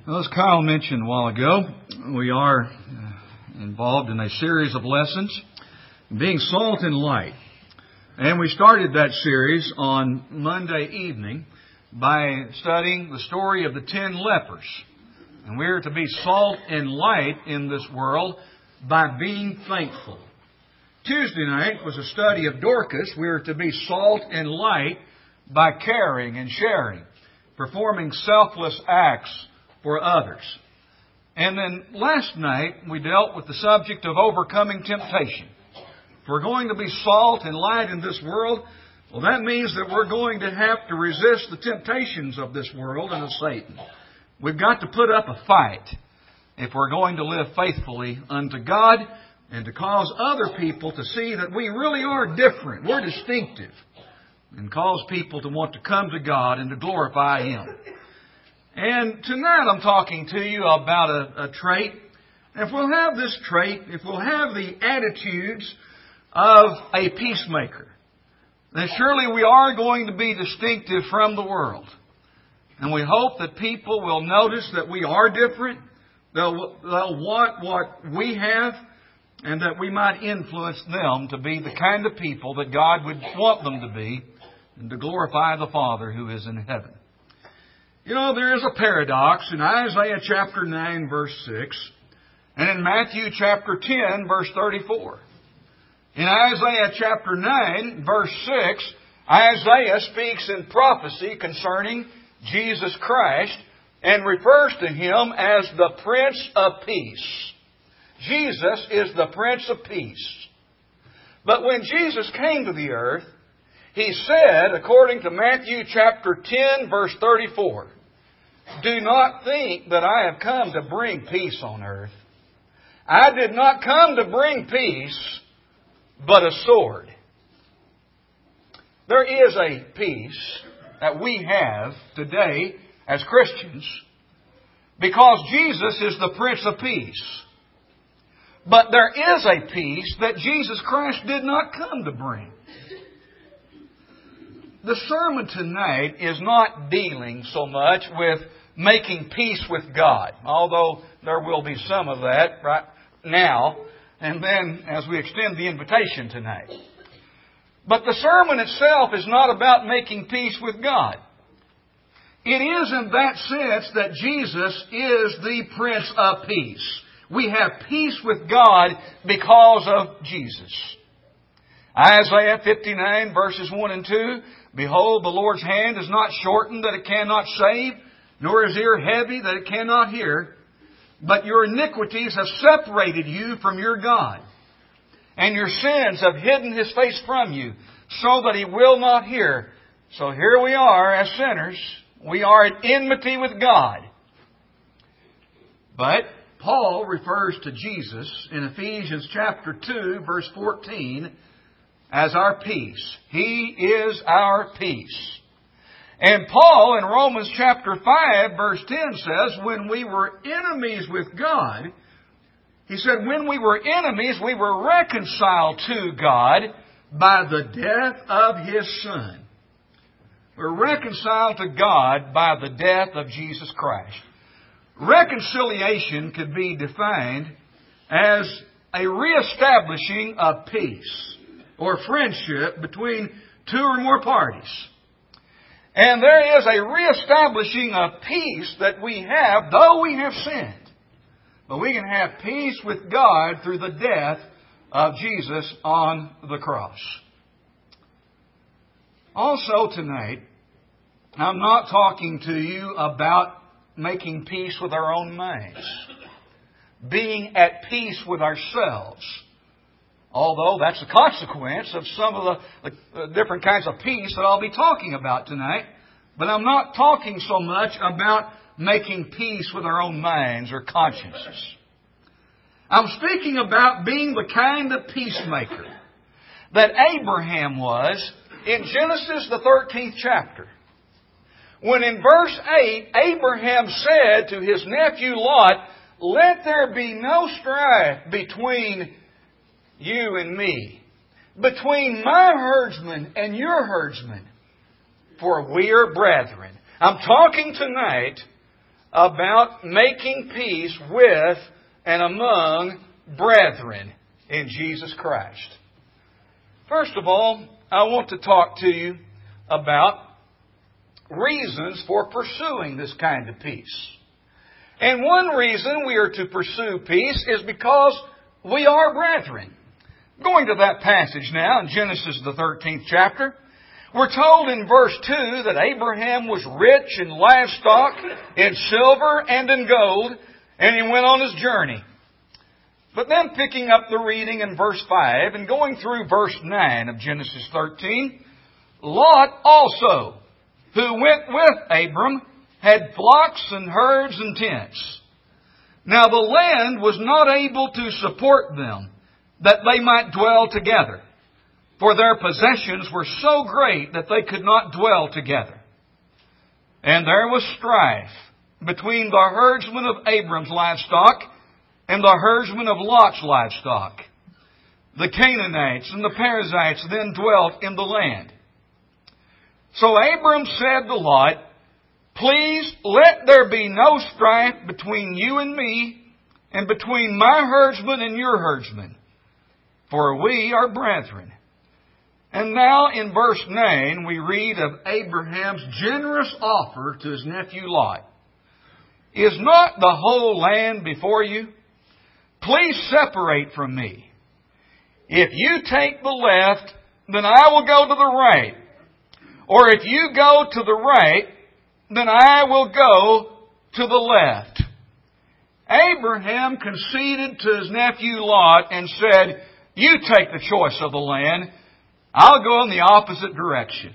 Well, as Kyle mentioned a while ago, we are involved in a series of lessons, being salt and light. And we started that series on Monday evening by studying the story of the 10 lepers. And we are to be salt and light in this world by being thankful. Tuesday night was a study of Dorcas. We are to be salt and light by caring and sharing, performing selfless acts for others. And then last night we dealt with the subject of overcoming temptation. If we're going to be salt and light in this world, well, that means that we're going to have to resist the temptations of this world and of Satan. We've got to put up a fight if we're going to live faithfully unto God and to cause other people to see that we really are different. We're distinctive, and cause people to want to come to God and to glorify Him. And tonight I'm talking to you about a trait. If we'll have this trait, if we'll have the attitudes of a peacemaker, then surely we are going to be distinctive from the world. And we hope that people will notice that we are different. They'll want what we have, and that we might influence them to be the kind of people that God would want them to be, and to glorify the Father who is in heaven. You know, there is a paradox in Isaiah chapter 9, verse 6, and in Matthew chapter 10, verse 34. In Isaiah chapter 9, verse 6, Isaiah speaks in prophecy concerning Jesus Christ and refers to Him as the Prince of Peace. Jesus is the Prince of Peace. But when Jesus came to the earth, He said, according to Matthew chapter 10, verse 34, "Do not think that I have come to bring peace on earth. I did not come to bring peace, but a sword." There is a peace that we have today as Christians because Jesus is the Prince of Peace. But there is a peace that Jesus Christ did not come to bring. The sermon tonight is not dealing so much with making peace with God, although there will be some of that right now, and then as we extend the invitation tonight. But the sermon itself is not about making peace with God. It is in that sense that Jesus is the Prince of Peace. We have peace with God because of Jesus. Isaiah 59 verses 1 and 2, "Behold, the Lord's hand is not shortened that it cannot save, nor His ear heavy that it cannot hear. But your iniquities have separated you from your God, and your sins have hidden His face from you, so that He will not hear." So here we are as sinners. We are at enmity with God. But Paul refers to Jesus in Ephesians chapter 2, verse 14, as our peace. He is our peace. And Paul in Romans chapter 5, verse 10 says, when we were enemies with God, he said, when we were enemies, we were reconciled to God by the death of His Son. We're reconciled to God by the death of Jesus Christ. Reconciliation could be defined as a reestablishing of peace or friendship between two or more parties. And there is a reestablishing of peace that we have, though we have sinned. But we can have peace with God through the death of Jesus on the cross. Also tonight, I'm not talking to you about making peace with our own minds, being at peace with ourselves. Although that's a consequence of some of the different kinds of peace that I'll be talking about tonight. But I'm not talking so much about making peace with our own minds or consciences. I'm speaking about being the kind of peacemaker that Abraham was in Genesis the 13th chapter. When in verse 8, Abraham said to his nephew Lot, "Let there be no strife between you and me, between my herdsmen and your herdsmen, for we are brethren." I'm talking tonight about making peace with and among brethren in Jesus Christ. First of all, I want to talk to you about reasons for pursuing this kind of peace. And one reason we are to pursue peace is because we are brethren. Going to that passage now in Genesis the 13th chapter, we're told in verse 2 that Abraham was rich in livestock, in silver, and in gold, and he went on his journey. But then picking up the reading in verse 5 and going through verse 9 of Genesis 13, Lot also, who went with Abram, had flocks and herds and tents. Now the land was not able to support them, that they might dwell together, for their possessions were so great that they could not dwell together. And there was strife between the herdsmen of Abram's livestock and the herdsmen of Lot's livestock. The Canaanites and the Perizzites then dwelt in the land. So Abram said to Lot, Please let there be no strife between you and me, and between my herdsmen and your herdsmen, for we are brethren. And now in verse 9 we read of Abraham's generous offer to his nephew Lot. Is not the whole land before you? Please separate from me. If you take the left, then I will go to the right. Or if you go to the right, then I will go to the left. Abraham conceded to his nephew Lot and said, You take the choice of the land. I'll go in the opposite direction.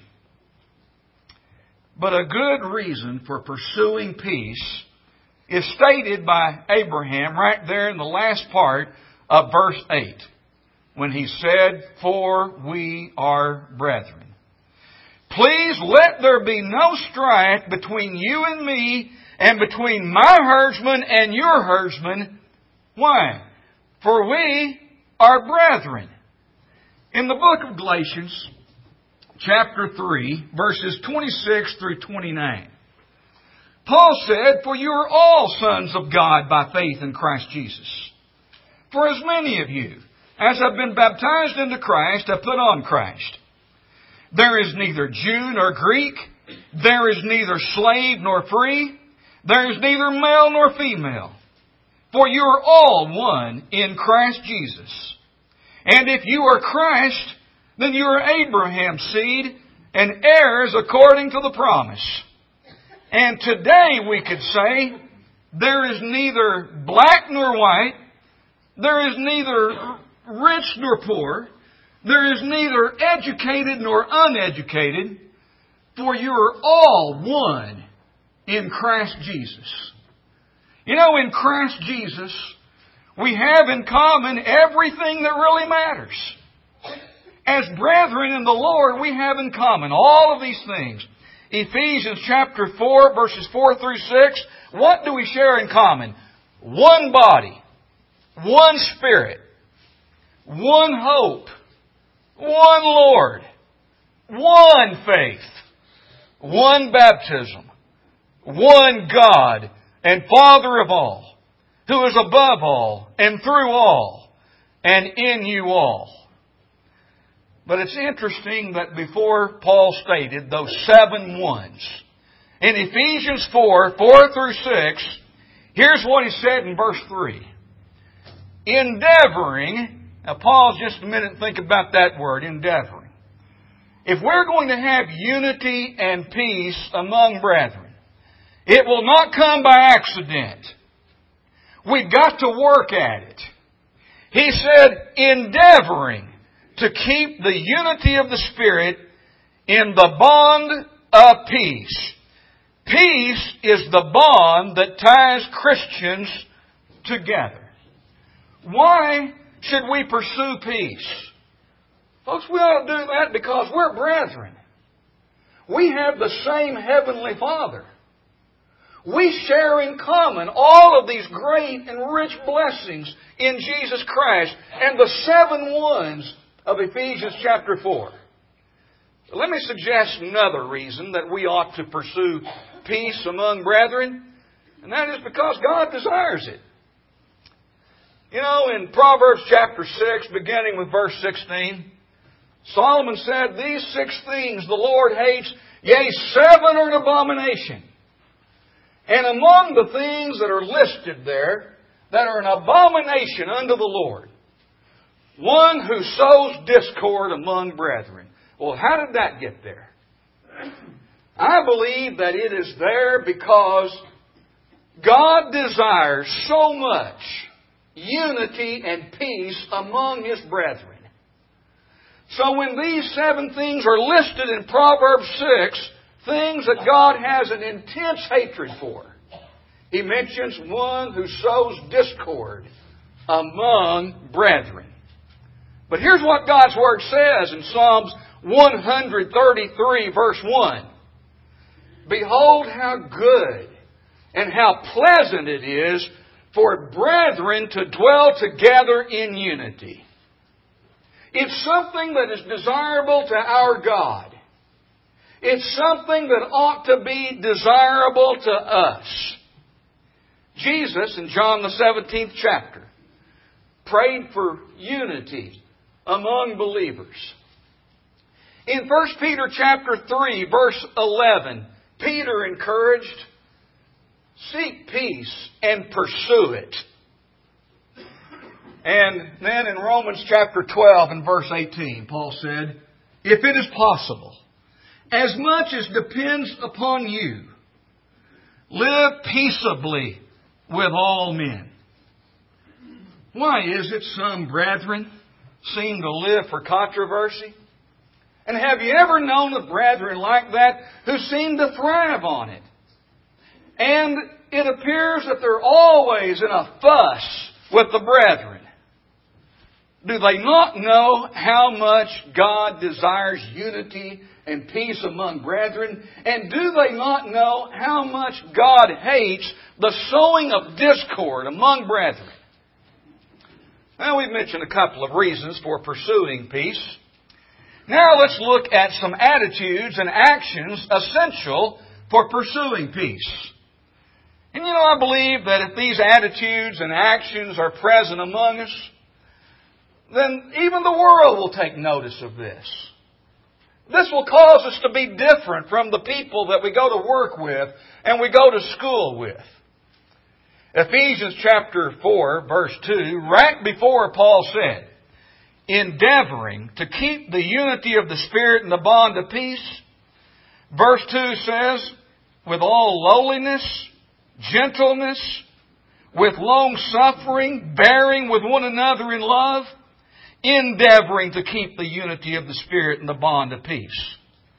But a good reason for pursuing peace is stated by Abraham right there in the last part of verse 8, when he said, For we are brethren. Please let there be no strife between you and me, and between my herdsmen and your herdsmen. Why? For we are brethren. In the book of Galatians, chapter 3, verses 26 through 29, Paul said, For you are all sons of God by faith in Christ Jesus. For as many of you as have been baptized into Christ have put on Christ. There is neither Jew nor Greek. There is neither slave nor free. There is neither male nor female. For you are all one in Christ Jesus. And if you are Christ, then you are Abraham's seed and heirs according to the promise. And today we could say, there is neither black nor white. There is neither rich nor poor. There is neither educated nor uneducated, for you are all one in Christ Jesus. You know, in Christ Jesus, we have in common everything that really matters. As brethren in the Lord, we have in common all of these things. Ephesians chapter 4, verses 4 through 6, what do we share in common? One body, one Spirit, one hope, one Lord, one faith, one baptism, one God and Father of all, who is above all and through all and in you all. But it's interesting that before Paul stated those 7 ones, in Ephesians 4, 4 through 6, here's what he said in verse 3. Endeavoring. Now pause just a minute and think about that word, endeavoring. If we're going to have unity and peace among brethren, it will not come by accident. We've got to work at it. He said, endeavoring to keep the unity of the Spirit in the bond of peace. Peace is the bond that ties Christians together. Why should we pursue peace? Folks, we ought to do that because we're brethren. We have the same Heavenly Father. We share in common all of these great and rich blessings in Jesus Christ and the 7 ones of Ephesians chapter 4. So let me suggest another reason that we ought to pursue peace among brethren. And that is because God desires it. You know, in Proverbs chapter 6, beginning with verse 16, Solomon said, "These 6 things the Lord hates, yea, 7 are an abomination." And among the things that are listed there, that are an abomination unto the Lord, one who sows discord among brethren. Well, how did that get there? I believe that it is there because God desires so much unity and peace among His brethren. So when these 7 things are listed in Proverbs 6, things that God has an intense hatred for, He mentions one who sows discord among brethren. But here's what God's Word says in Psalms 133, verse 1. "Behold how good and how pleasant it is for brethren to dwell together in unity." It's something that is desirable to our God. It's something that ought to be desirable to us. Jesus, in John the 17th chapter, prayed for unity among believers. In 1 Peter chapter 3, verse 11, Peter encouraged, "Seek peace and pursue it." And then in Romans chapter 12 and verse 18, Paul said, "If it is possible, as much as depends upon you, live peaceably with all men." Why is it some brethren seem to live for controversy? And have you ever known of brethren like that who seem to thrive on it? And it appears that they're always in a fuss with the brethren. Do they not know how much God desires unity and peace among brethren? And do they not know how much God hates the sowing of discord among brethren? Well, we've mentioned a couple of reasons for pursuing peace. Now let's look at some attitudes and actions essential for pursuing peace. And you know, I believe that if these attitudes and actions are present among us, then even the world will take notice of this. This will cause us to be different from the people that we go to work with and we go to school with. Ephesians chapter 4, verse 2, right before Paul said, "Endeavoring to keep the unity of the Spirit in the bond of peace," verse 2 says, "with all lowliness, gentleness, with long suffering, bearing with one another in love, endeavoring to keep the unity of the Spirit in the bond of peace."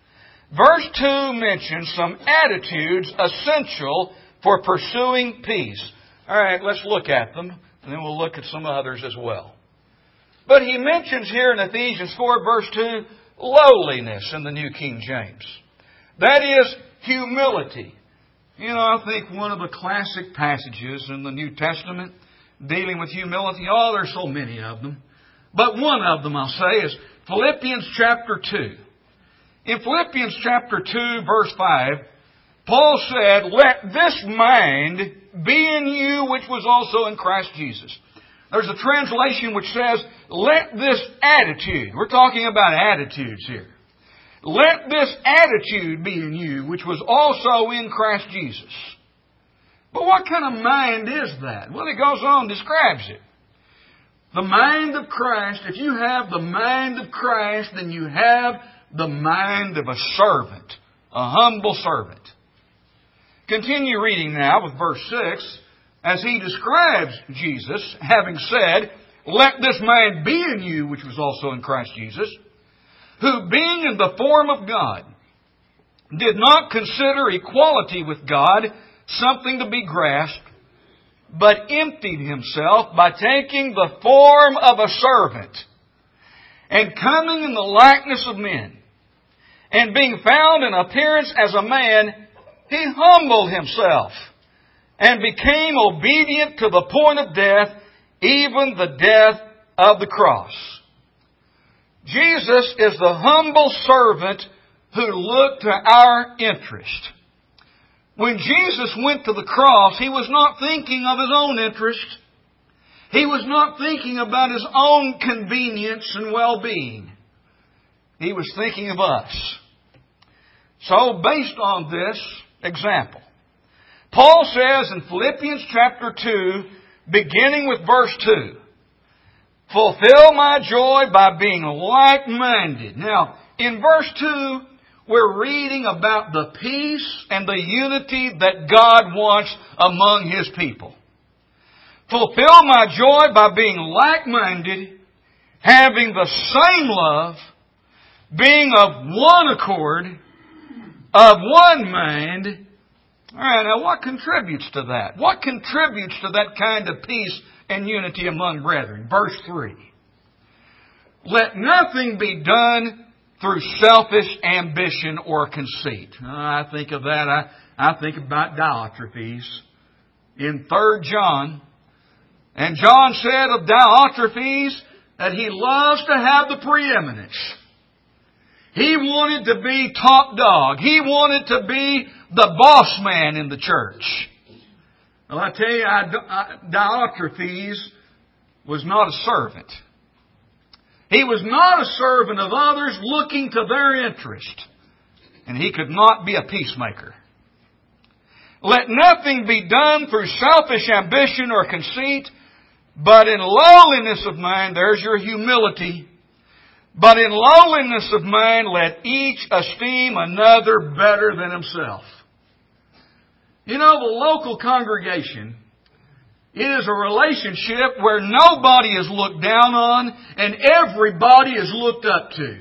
Verse 2 mentions some attitudes essential for pursuing peace. All right, let's look at them, and then we'll look at some others as well. But he mentions here in Ephesians 4, verse 2, lowliness in the New King James. That is humility. You know, I think one of the classic passages in the New Testament dealing with humility, there's so many of them. But one of them, I'll say, is Philippians chapter 2. In Philippians chapter 2, verse 5, Paul said, "Let this mind be in you which was also in Christ Jesus." There's a translation which says, "Let this attitude," we're talking about attitudes here, "let this attitude be in you which was also in Christ Jesus." But what kind of mind is that? Well, it goes on and describes it. The mind of Christ, if you have the mind of Christ, then you have the mind of a servant, a humble servant. Continue reading now with verse 6, as he describes Jesus, having said, "Let this mind be in you, which was also in Christ Jesus, who being in the form of God, did not consider equality with God something to be grasped, but emptied himself by taking the form of a servant, and coming in the likeness of men, and being found in appearance as a man, he humbled himself, and became obedient to the point of death, even the death of the cross." Jesus is the humble servant who looked to our interest. When Jesus went to the cross, He was not thinking of His own interest. He was not thinking about His own convenience and well-being. He was thinking of us. So, based on this example, Paul says in Philippians chapter 2, beginning with verse 2, fulfill my joy by being like-minded. Now, in verse 2, we're reading about the peace and the unity that God wants among His people. Fulfill my joy by being like-minded, having the same love, being of one accord, of one mind. All right, now what contributes to that? What contributes to that kind of peace and unity among brethren? Verse 3. Let nothing be done through selfish ambition or conceit. I think of that. I think about Diotrephes in 3 John. And John said of Diotrephes that he loves to have the preeminence. He wanted to be top dog. He wanted to be the boss man in the church. Well, I tell you, Diotrephes was not a servant. He was not a servant of others looking to their interest. And he could not be a peacemaker. Let nothing be done through selfish ambition or conceit, but in lowliness of mind, there's your humility. But in lowliness of mind, let each esteem another better than himself. You know, the local congregation is a relationship where nobody is looked down on and everybody is looked up to.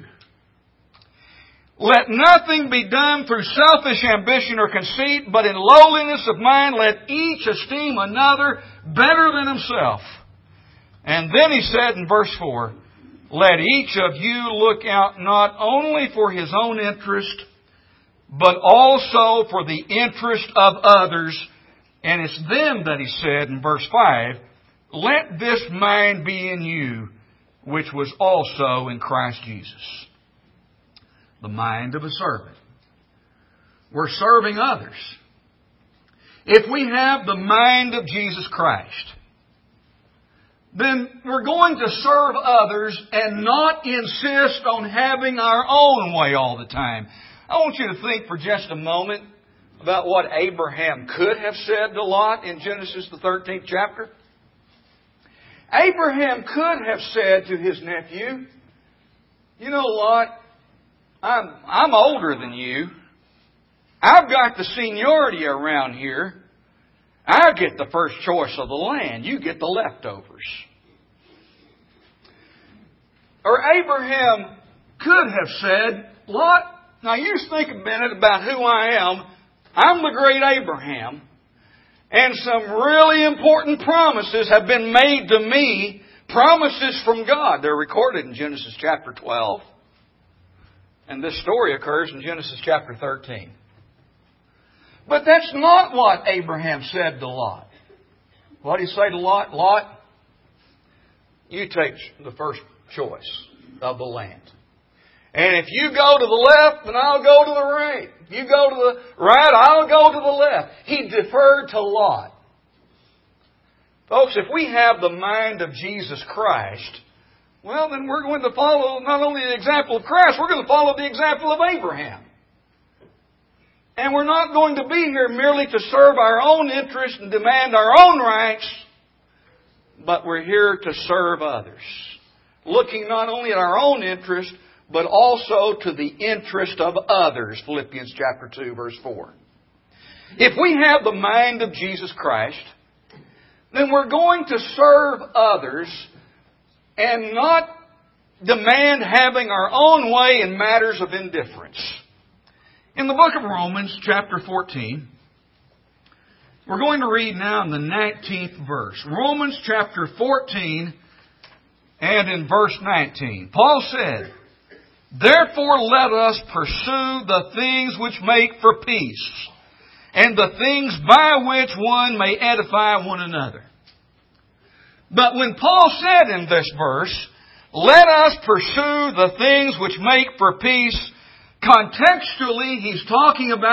Let nothing be done through selfish ambition or conceit, but in lowliness of mind, let each esteem another better than himself. And then he said in verse 4, let each of you look out not only for his own interest, but also for the interest of others. And it's then that he said in verse 5, let this mind be in you, which was also in Christ Jesus. The mind of a servant. We're serving others. If we have the mind of Jesus Christ, then we're going to serve others and not insist on having our own way all the time. I want you to think for just a moment about what Abraham could have said to Lot in Genesis the 13th chapter. Abraham could have said to his nephew, you know, Lot, I'm older than you. I've got the seniority around here. I get the first choice of the land. You get the leftovers. Or Abraham could have said, Lot, now you think a minute about who I am. I'm the great Abraham. And some really important promises have been made to me. Promises from God. They're recorded in Genesis chapter 12. And this story occurs in Genesis chapter 13. But that's not what Abraham said to Lot. What did he say to Lot? Lot, you take the first choice of the land. And if you go to the left, then I'll go to the right. If you go to the right, I'll go to the left. He deferred to Lot. Folks, if we have the mind of Jesus Christ, well, then we're going to follow not only the example of Christ, we're going to follow the example of Abraham. And we're not going to be here merely to serve our own interests and demand our own rights, but we're here to serve others. Looking not only at our own interest, but also to the interest of others. Philippians chapter 2, verse 4. If we have the mind of Jesus Christ, then we're going to serve others and not demand having our own way in matters of indifference. In the book of Romans, chapter 14, we're going to read now in the 19th verse. Romans chapter 14 and in verse 19. Paul said, therefore let us pursue the things which make for peace, and the things by which one may edify one another. But when Paul said in this verse, let us pursue the things which make for peace, contextually, he's talking about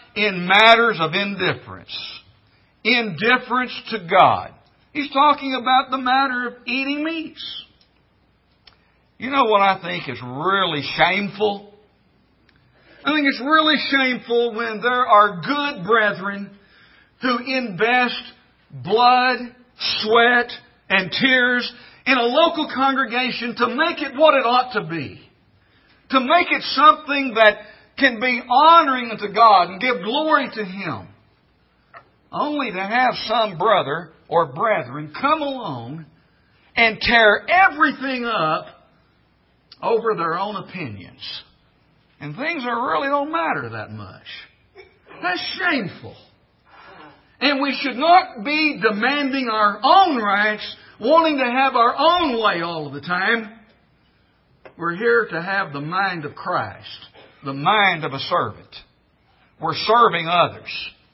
in matters of indifference. Indifference to God. He's talking about the matter of eating meats. You know what I think is really shameful? I think it's really shameful when there are good brethren who invest blood, sweat, and tears in a local congregation to make it what it ought to be. To make it something that can be honoring unto God and give glory to Him. Only to have some brother or brethren come along and tear everything up over their own opinions. And things that really don't matter that much. That's shameful. And we should not be demanding our own rights, wanting to have our own way all of the time. We're here to have the mind of Christ, the mind of a servant. We're serving others.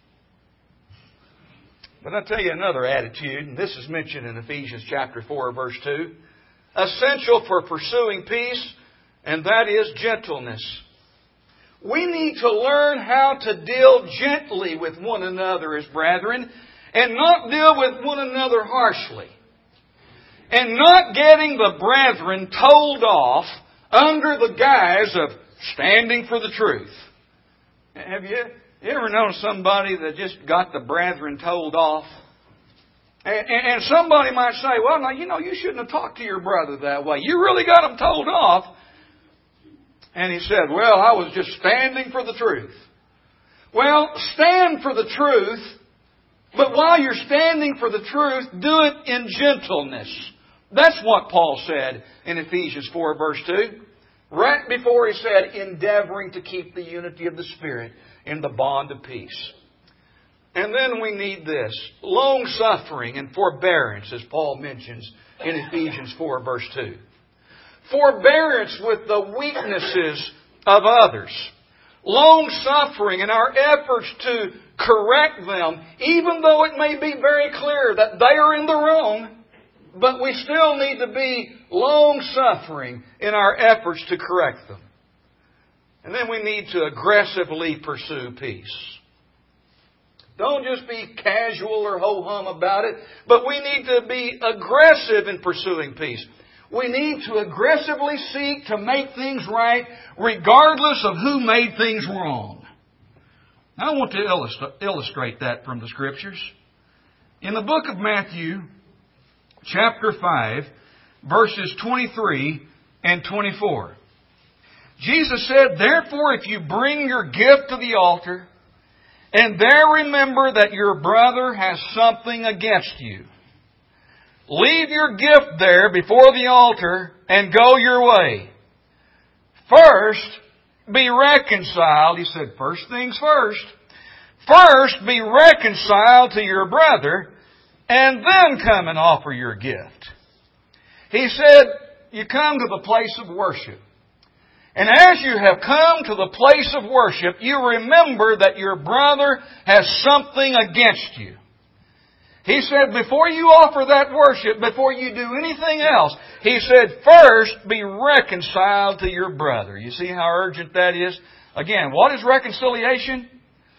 But I'll tell you another attitude, and this is mentioned in Ephesians chapter 4, verse 2. Essential for pursuing peace, and that is gentleness. We need to learn how to deal gently with one another as brethren, and not deal with one another harshly. And not getting the brethren told off under the guise of standing for the truth. Have you ever known somebody that just got the brethren told off? And somebody might say, well, now, you shouldn't have talked to your brother that way. You really got him told off. And he said, well, I was just standing for the truth. Well, stand for the truth, but while you're standing for the truth, do it in gentleness. That's what Paul said in Ephesians 4, verse 2. Right before he said, endeavoring to keep the unity of the Spirit in the bond of peace. And then we need this, long-suffering and forbearance, as Paul mentions in Ephesians 4, verse 2. Forbearance with the weaknesses of others. Long-suffering in our efforts to correct them, even though it may be very clear that they are in the wrong. But we still need to be long-suffering in our efforts to correct them. And then we need to aggressively pursue peace. Don't just be casual or ho-hum about it, but we need to be aggressive in pursuing peace. We need to aggressively seek to make things right regardless of who made things wrong. I want to illustrate that from the Scriptures. In the book of Matthew, chapter 5, verses 23 and 24. Jesus said, therefore, if you bring your gift to the altar, and there remember that your brother has something against you, leave your gift there before the altar and go your way. First, be reconciled. He said, first things first. First, be reconciled to your brother, and then come and offer your gift. He said, you come to the place of worship. And as you have come to the place of worship, you remember that your brother has something against you. He said, before you offer that worship, before you do anything else, He said, first be reconciled to your brother. You see how urgent that is? Again, what is reconciliation?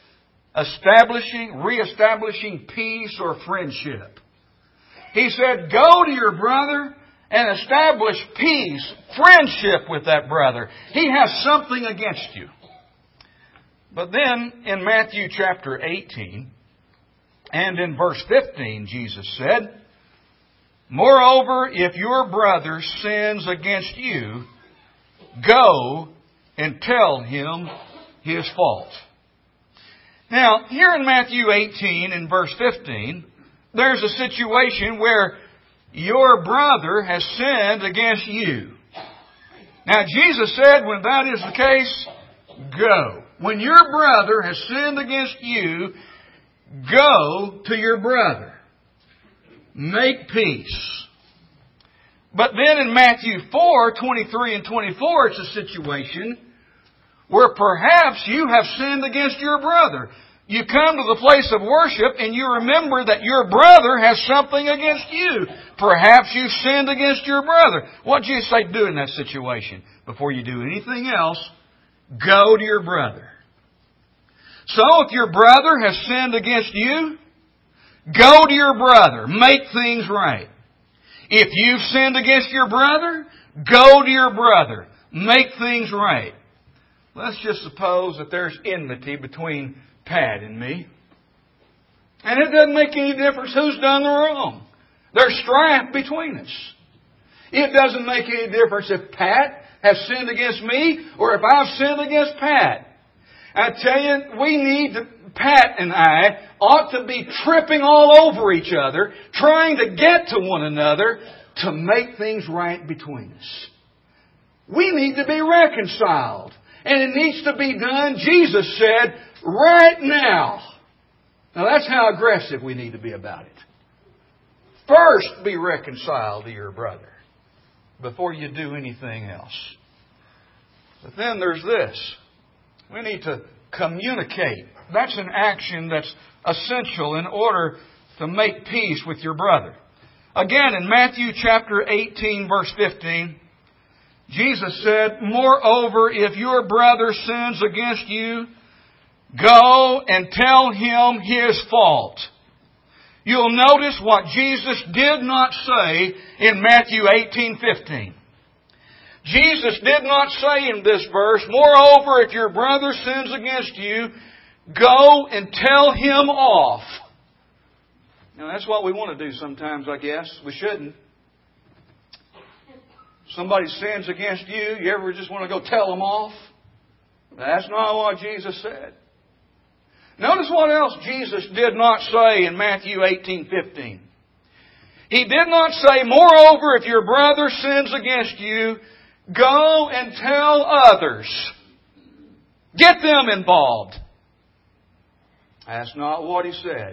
Reestablishing peace or friendship. He said, go to your brother and establish peace, friendship with that brother. He has something against you. But then in Matthew chapter 18 and in verse 15, Jesus said, moreover, if your brother sins against you, go and tell him his fault. Now, here in Matthew 18 and verse 15, there's a situation where your brother has sinned against you. Now, Jesus said when that is the case, go. When your brother has sinned against you, go to your brother. Make peace. But then in Matthew 4, 23 and 24, it's a situation where perhaps you have sinned against your brother. You come to the place of worship and you remember that your brother has something against you. Perhaps you've sinned against your brother. What do you say do in that situation? Before you do anything else, go to your brother. So if your brother has sinned against you, go to your brother. Make things right. If you've sinned against your brother, go to your brother. Make things right. Let's just suppose that there's enmity between Pat and me. And it doesn't make any difference who's done the wrong. There's strife between us. It doesn't make any difference if Pat has sinned against me or if I've sinned against Pat. I tell you, Pat and I ought to be tripping all over each other, trying to get to one another to make things right between us. We need to be reconciled. And it needs to be done, Jesus said, right now. Now that's how aggressive we need to be about it. First, be reconciled to your brother before you do anything else. But then there's this. We need to communicate. That's an action that's essential in order to make peace with your brother. Again, in Matthew chapter 18, verse 15, Jesus said, "Moreover, if your brother sins against you, go and tell him his fault." You'll notice what Jesus did not say in Matthew 18:15. Jesus did not say in this verse, "Moreover, if your brother sins against you, go and tell him off." Now, that's what we want to do sometimes, I guess. We shouldn't. Somebody sins against you, you ever just want to go tell them off? That's not what Jesus said. Notice what else Jesus did not say in Matthew 18:15. He did not say, "Moreover, if your brother sins against you, go and tell others." Get them involved. That's not what He said.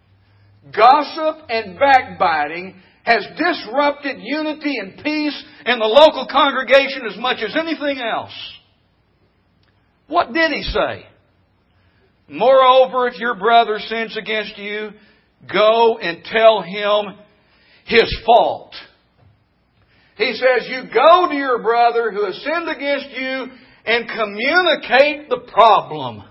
Gossip and backbiting has disrupted unity and peace in the local congregation as much as anything else. What did He say? "Moreover, if your brother sins against you, go and tell him his fault." He says, you go to your brother who has sinned against you and communicate the problem.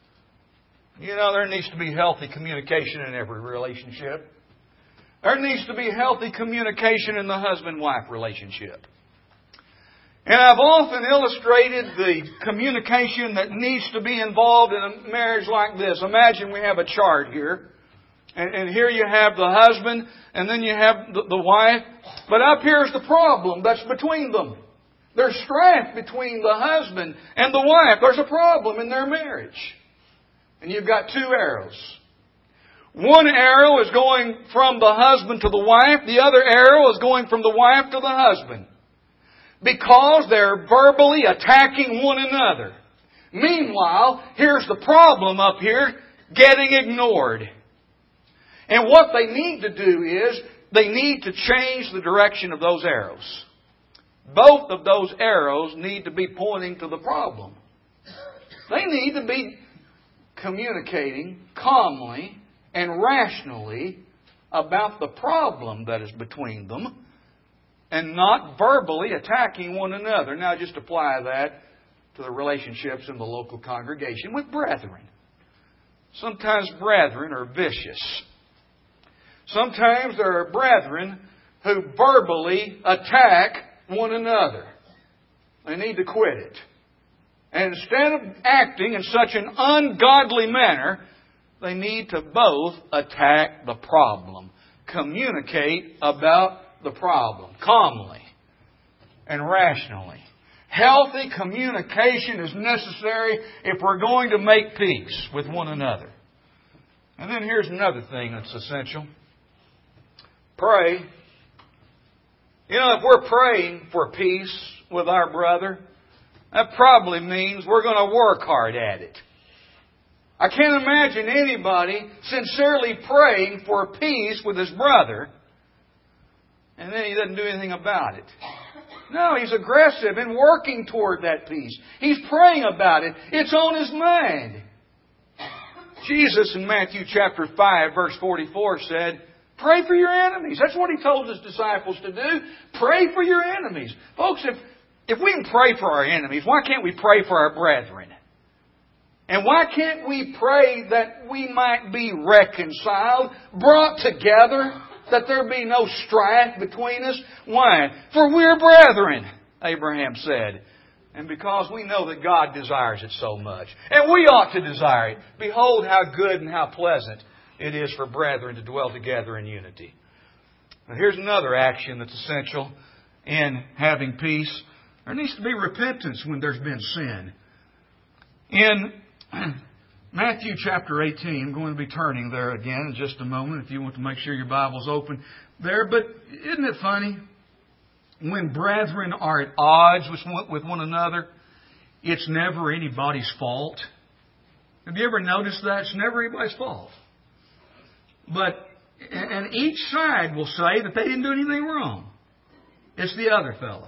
You know, there needs to be healthy communication in every relationship. There needs to be healthy communication in the husband-wife relationship. And I've often illustrated the communication that needs to be involved in a marriage like this. Imagine we have a chart here. And here you have the husband, and then you have the wife. But up here's the problem that's between them. There's strife between the husband and the wife. There's a problem in their marriage. And you've got two arrows. One arrow is going from the husband to the wife. The other arrow is going from the wife to the husband. Because they're verbally attacking one another. Meanwhile, here's the problem up here, getting ignored. And what they need to do is, they need to change the direction of those arrows. Both of those arrows need to be pointing to the problem. They need to be communicating calmly and rationally about the problem that is between them, and not verbally attacking one another. Now just apply that to the relationships in the local congregation with brethren. Sometimes brethren are vicious. Sometimes there are brethren who verbally attack one another. They need to quit it. And instead of acting in such an ungodly manner, they need to both attack the problem. Communicate about the problem calmly and rationally. Healthy communication is necessary if we're going to make peace with one another. And then here's another thing that's essential. Pray. You know, if we're praying for peace with our brother, that probably means we're going to work hard at it. I can't imagine anybody sincerely praying for peace with his brother and then he doesn't do anything about it. No, he's aggressive in working toward that peace. He's praying about it. It's on his mind. Jesus in Matthew chapter 5 verse 44 said, pray for your enemies. That's what He told His disciples to do. Pray for your enemies. Folks, if we can pray for our enemies, why can't we pray for our brethren? And why can't we pray that we might be reconciled, brought together, that there be no strife between us? Why? For we're brethren, Abraham said. And because we know that God desires it so much. And we ought to desire it. Behold how good and how pleasant it is for brethren to dwell together in unity. Now here's another action that's essential in having peace. There needs to be repentance when there's been sin. In Matthew chapter 18, I'm going to be turning there again in just a moment if you want to make sure your Bible's open there. But isn't it funny? When brethren are at odds with one another, it's never anybody's fault. Have you ever noticed that? It's never anybody's fault. And each side will say that they didn't do anything wrong. It's the other fella.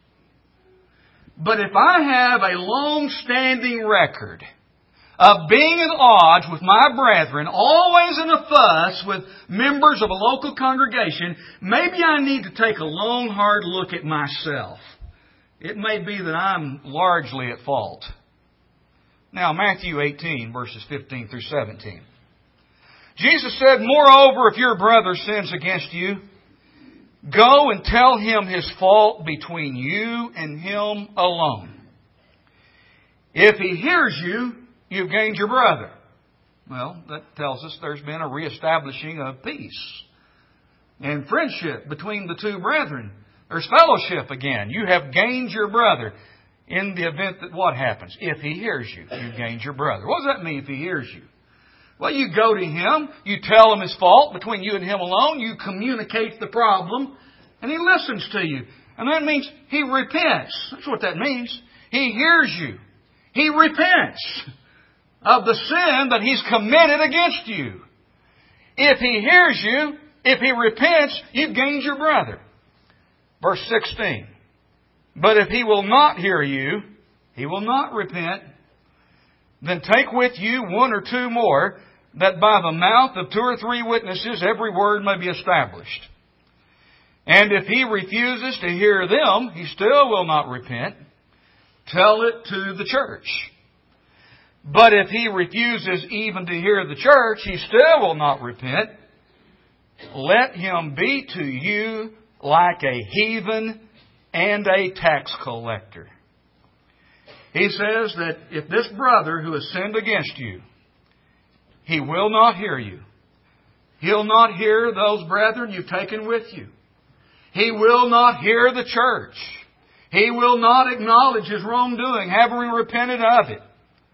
But if I have a long-standing record of being at odds with my brethren, always in a fuss with members of a local congregation, maybe I need to take a long, hard look at myself. It may be that I'm largely at fault. Now, Matthew 18, verses 15 through 17. Jesus said, "Moreover, if your brother sins against you, go and tell him his fault between you and him alone. If he hears you, you've gained your brother." Well, that tells us there's been a reestablishing of peace and friendship between the two brethren. There's fellowship again. You have gained your brother. In the event that what happens? If he hears you, you've gained your brother. What does that mean if he hears you? Well, you go to him, you tell him his fault between you and him alone, you communicate the problem, and he listens to you. And that means he repents. That's what that means. He hears you. He repents of the sin that he's committed against you. If he hears you, if he repents, you've gained your brother. Verse 16. But if he will not hear you, he will not repent, then take with you one or two more, that by the mouth of two or three witnesses every word may be established. And if he refuses to hear them, he still will not repent. Tell it to the church. But if he refuses even to hear the church, he still will not repent. Let him be to you like a heathen and a tax collector. He says that if this brother who has sinned against you, he will not hear you. He'll not hear those brethren you've taken with you. He will not hear the church. He will not acknowledge his wrongdoing, having repented of it.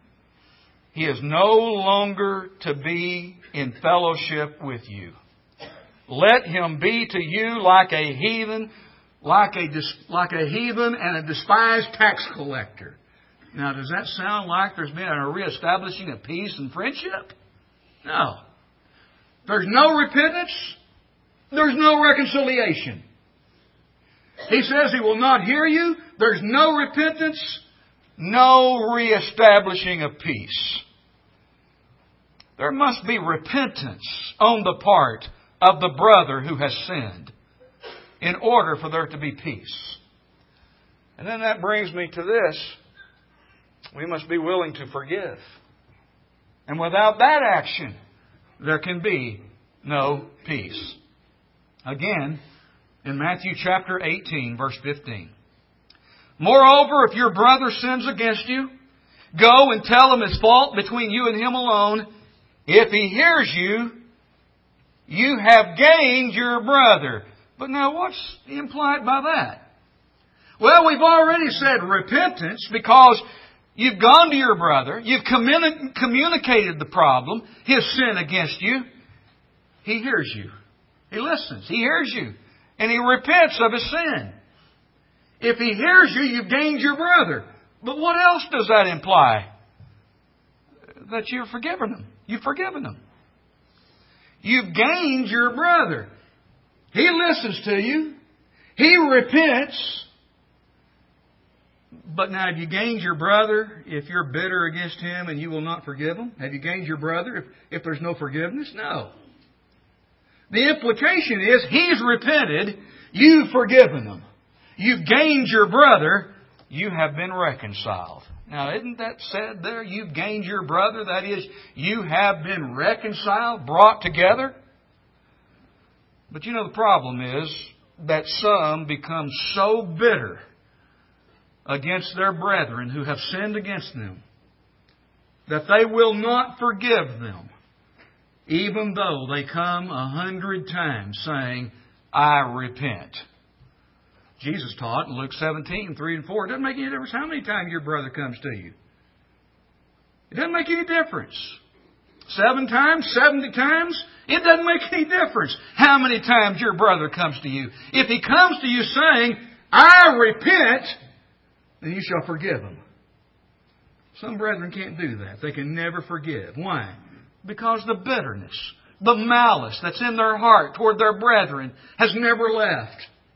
He is no longer to be in fellowship with you. Let him be to you like a heathen, like a heathen and a despised tax collector. Now, does that sound like there's been a reestablishing of peace and friendship? No. There's no repentance. There's no reconciliation. He says he will not hear you. There's no repentance. No reestablishing of peace. There must be repentance on the part of the brother who has sinned in order for there to be peace. And then that brings me to this. We must be willing to forgive. And without that action, there can be no peace. Again, in Matthew chapter 18, verse 15. Moreover, if your brother sins against you, go and tell him his fault between you and him alone. If he hears you, you have gained your brother. But now what's implied by that? Well, we've already said repentance because you've gone to your brother, you've communicated the problem, his sin against you. He hears you. He listens. He hears you. And he repents of his sin. If he hears you, you've gained your brother. But what else does that imply? That you've forgiven him. You've forgiven him. You've gained your brother. He listens to you. He repents. But now, have you gained your brother if you're bitter against him and you will not forgive him? Have you gained your brother if there's no forgiveness? No. The implication is he's repented. You've forgiven him. You've gained your brother. You have been reconciled. Now, isn't that said there? You've gained your brother. That is, you have been reconciled, brought together. But you know, the problem is that some become so bitter against their brethren who have sinned against them that they will not forgive them, even though they come 100 times saying, I repent. Jesus taught in Luke 17, 3 and 4, it doesn't make any difference how many times your brother comes to you. It doesn't make any difference. 7 times, 70 times, it doesn't make any difference how many times your brother comes to you. If he comes to you saying, I repent, then you shall forgive him. Some brethren can't do that. They can never forgive. Why? Because the bitterness, the malice that's in their heart toward their brethren has never left.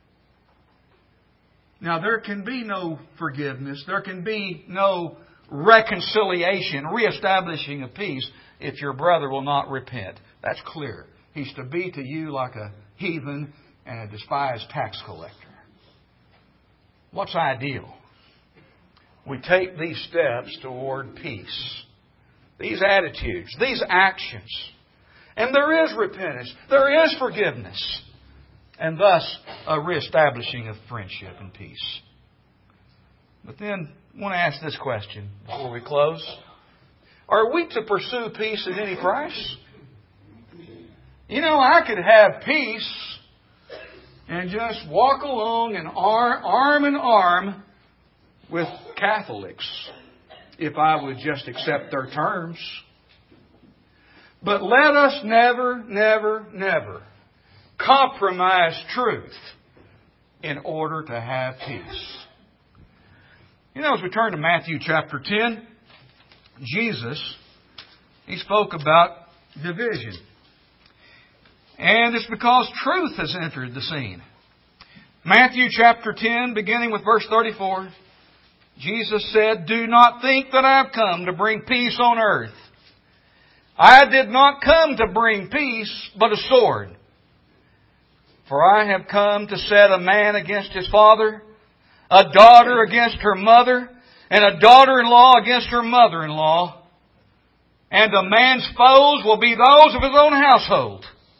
Now, there can be no forgiveness. There can be no reconciliation, reestablishing of peace, if your brother will not repent. That's clear. He's to be to you like a heathen and a despised tax collector. What's ideal? We take these steps toward peace. These attitudes, these actions. And there is repentance. There is forgiveness. And thus, a reestablishing of friendship and peace. But then, I want to ask this question before we close. Are we to pursue peace at any price? You know, I could have peace and just walk along and arm in arm with Catholics if I would just accept their terms. But let us never, never, never compromise truth in order to have peace. You know, as we turn to Matthew chapter 10, Jesus, He spoke about division. And it's because truth has entered the scene. Matthew chapter 10, beginning with verse 34, Jesus said, Do not think that I have come to bring peace on earth. I did not come to bring peace, but a sword. For I have come to set a man against his father, a daughter against her mother, and a daughter-in-law against her mother-in-law. And a man's foes will be those of his own household.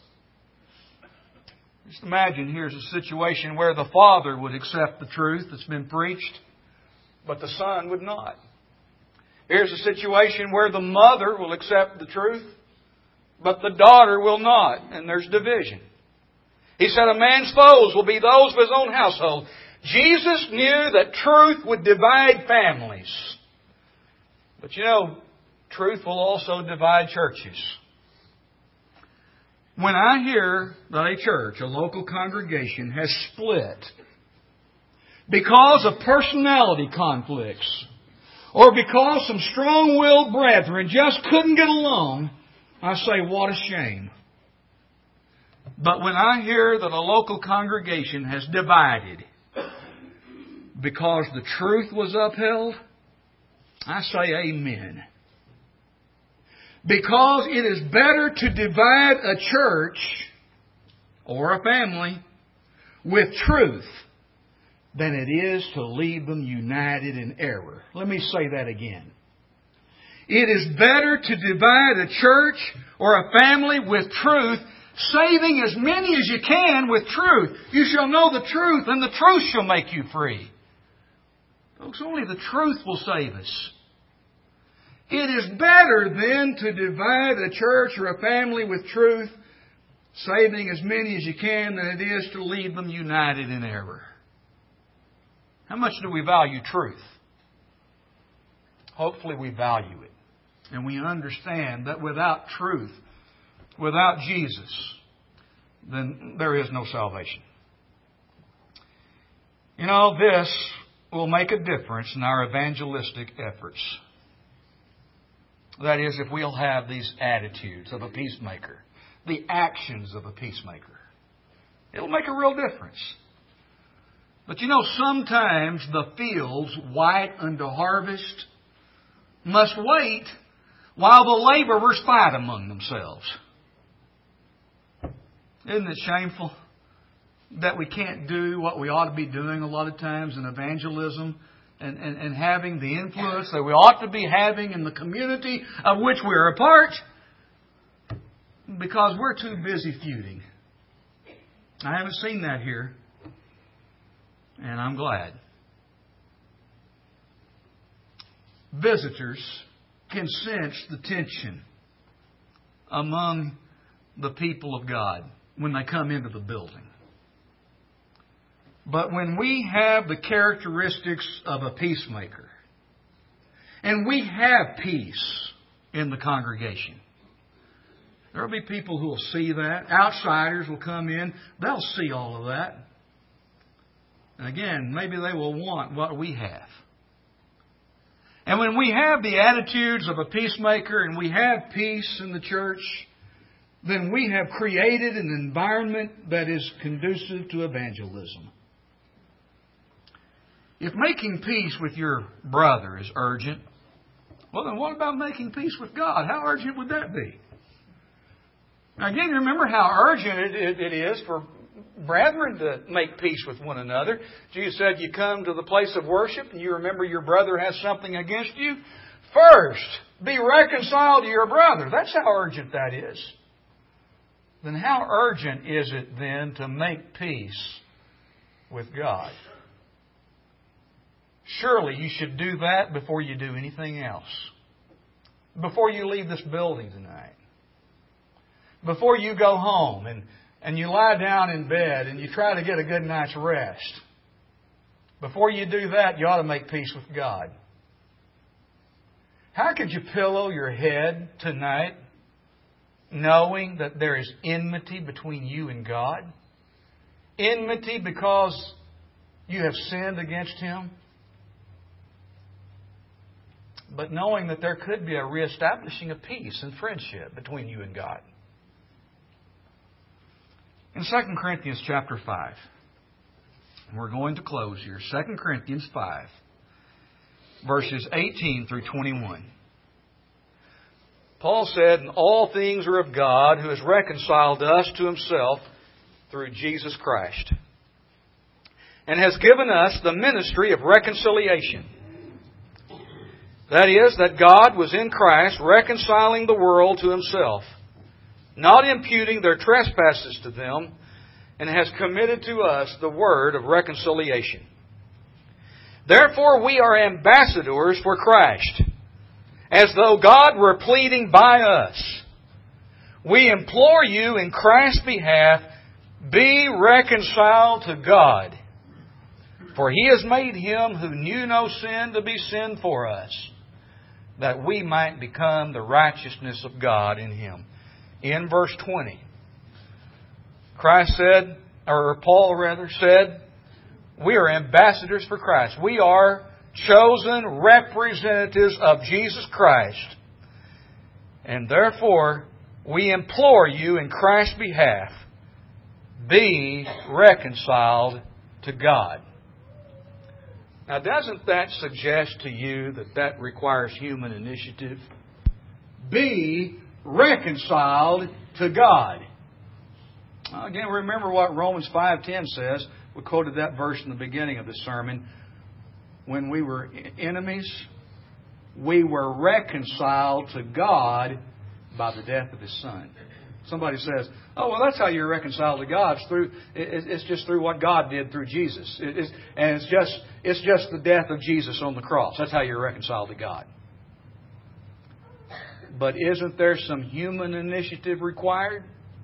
Just imagine here's a situation where the father would accept the truth that's been preached, but the son would not. Here's a situation where the mother will accept the truth, but the daughter will not, and there's division. He said a man's foes will be those of his own household. Jesus knew that truth would divide families. But you know, truth will also divide churches. When I hear that a church, a local congregation, has split because of personality conflicts or because some strong-willed brethren just couldn't get along, I say, what a shame. But when I hear that a local congregation has divided because the truth was upheld, I say amen. Because it is better to divide a church or a family with truth than it is to leave them united in error. Let me say that again. It is better to divide a church or a family with truth, saving as many as you can with truth. You shall know the truth, and the truth shall make you free. Folks, only the truth will save us. It is better then to divide a church or a family with truth, saving as many as you can, than it is to leave them united in error. How much do we value truth? Hopefully we value it. And we understand that without truth, without Jesus, then there is no salvation. You know, this will make a difference in our evangelistic efforts. That is, if we'll have these attitudes of a peacemaker, the actions of a peacemaker. It'll make a real difference. But you know, sometimes the fields white unto harvest must wait while the laborers fight among themselves. Isn't it shameful that we can't do what we ought to be doing a lot of times in evangelism and having the influence that we ought to be having in the community of which we're a part, because we're too busy feuding. I haven't seen that here, and I'm glad. Visitors can sense the tension among the people of God when they come into the building. But when we have the characteristics of a peacemaker, and we have peace in the congregation, there will be people who will see that. Outsiders will come in. They'll see all of that. And again, maybe they will want what we have. And when we have the attitudes of a peacemaker and we have peace in the church, then we have created an environment that is conducive to evangelism. If making peace with your brother is urgent, well, then what about making peace with God? How urgent would that be? Now, again, remember how urgent it is for brethren to make peace with one another. Jesus said you come to the place of worship and you remember your brother has something against you. First, be reconciled to your brother. That's how urgent that is. Then how urgent is it then to make peace with God? Surely you should do that before you do anything else. Before you leave this building tonight. Before you go home and you lie down in bed and you try to get a good night's rest. Before you do that, you ought to make peace with God. How could you pillow your head tonight knowing that there is enmity between you and God? Enmity because you have sinned against Him? But knowing that there could be a reestablishing of peace and friendship between you and God. In 2 Corinthians chapter 5, we're going to close here. 2 Corinthians 5, verses 18 through 21. Paul said, "And all things are of God, who has reconciled us to Himself through Jesus Christ, and has given us the ministry of reconciliation. That is, that God was in Christ reconciling the world to Himself, not imputing their trespasses to them, and has committed to us the word of reconciliation. Therefore we are ambassadors for Christ, as though God were pleading by us. We implore you in Christ's behalf, be reconciled to God. For He has made Him who knew no sin to be sin for us, that we might become the righteousness of God in Him." In verse 20, Paul said, we are ambassadors for Christ. We are chosen representatives of Jesus Christ. And therefore, we implore you in Christ's behalf, be reconciled to God. Now, doesn't that suggest to you that requires human initiative? Be reconciled to God. Again, remember what Romans 5:10 says. We quoted that verse in the beginning of the sermon. When we were enemies, we were reconciled to God by the death of His Son. Somebody says, "Oh, well, that's how you're reconciled to God. It's just through what God did through Jesus. It's just the death of Jesus on the cross. That's how you're reconciled to God." But isn't there some human initiative required?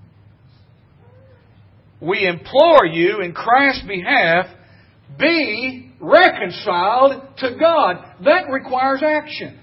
We implore you in Christ's behalf, be reconciled to God. That requires action.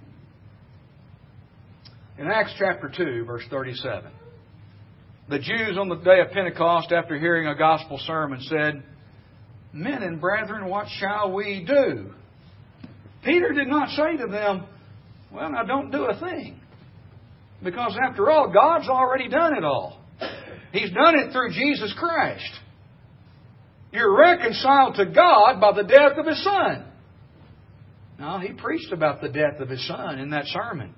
In Acts chapter 2, verse 37, the Jews on the day of Pentecost, after hearing a gospel sermon, said, "Men and brethren, what shall we do?" Peter did not say to them, "Well, now don't do a thing." Because after all, God's already done it all. He's done it through Jesus Christ. You're reconciled to God by the death of His Son. Now, he preached about the death of His Son in that sermon.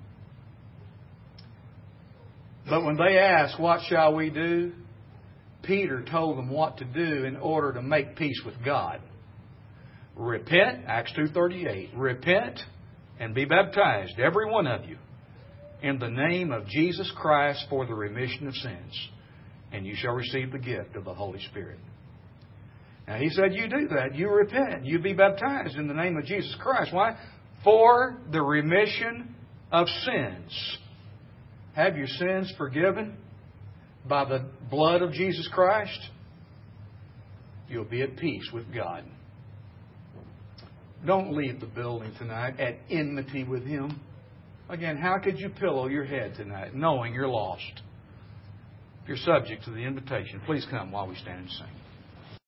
But when they asked, "What shall we do?" Peter told them what to do in order to make peace with God. Repent, Acts 2:38. Repent and be baptized, every one of you, in the name of Jesus Christ for the remission of sins, and you shall receive the gift of the Holy Spirit. Now, He said you do that. You repent. You be baptized in the name of Jesus Christ. Why? For the remission of sins. Have your sins forgiven by the blood of Jesus Christ. You'll be at peace with God. Don't leave the building tonight at enmity with Him. Again, how could you pillow your head tonight knowing you're lost? If you're subject to the invitation, please come while we stand and sing.